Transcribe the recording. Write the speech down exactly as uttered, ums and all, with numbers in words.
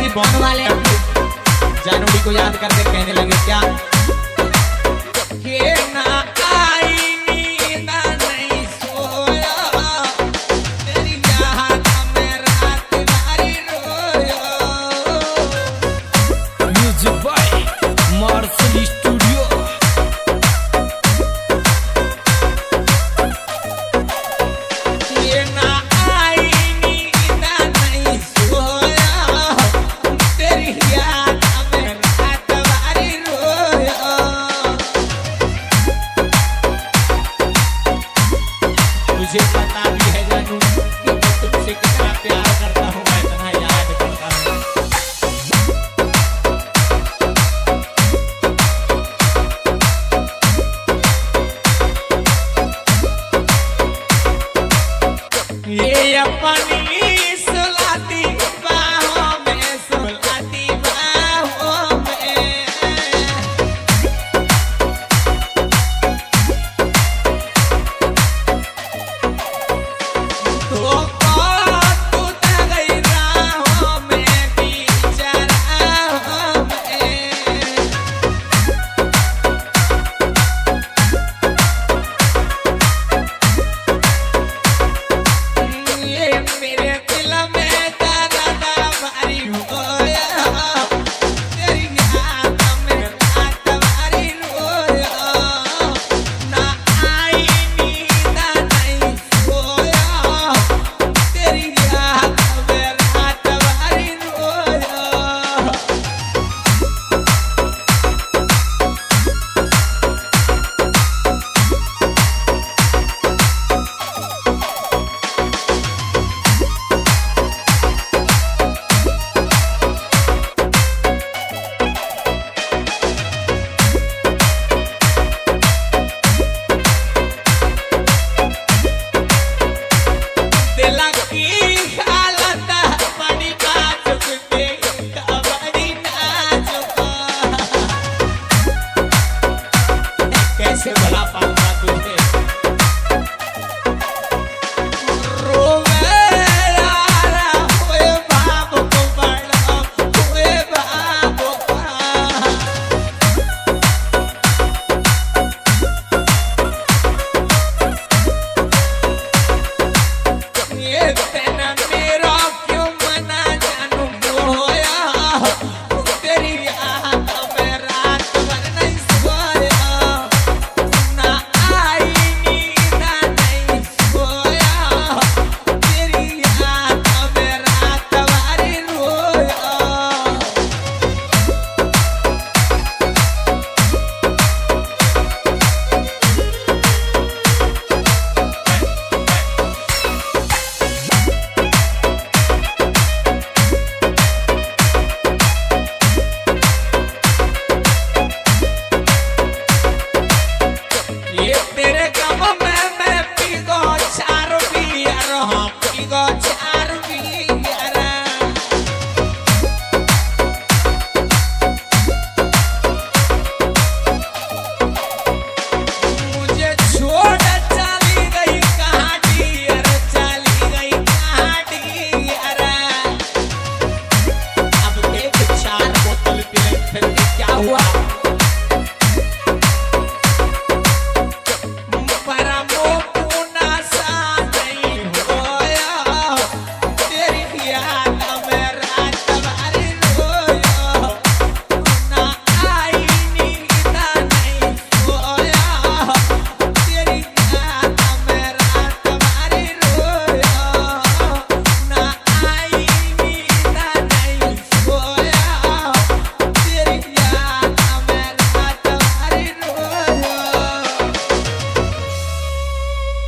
बॉन वाले जानवी को याद करके कहने लगे क्या के ना आई नींद नहीं सोया तेरी याद में रात भरी रोया। Music by Marshal studio. के ना आई नींद नहीं सोया तेरी याद में रात भरी रोया। मुझे पता भी है जानू कि मैं तुमसे कितना प्यार करता हूँ, मैं इतना याद करता हूँ। ये अपनी सुलाती बाहों में सुलाती बाहों में तो तू गई राहों में बीच राहों में। ये मेरे दिल में दर्द भरी रोया तेरी याद में रात भरी रोया। ना आई नींद नहीं सोया तेरी याद में रात भरी रोया। दिल की हालत बड़ी नाजुक बेटा बड़ी नाजुक। कैसे भला पाऊंगा तुझे रोवे यारा हुए बाप को बड़ा हुए बाप का। ये तेरा मेरा क्यों मना जानू रोया तेरी याद में रात भर नहीं सोया। ना आई नींद नहीं सोया तेरी याद में रात भरी रोया। ये तेरे गम में मैं पीगो चार बियर हाँ पीगो चार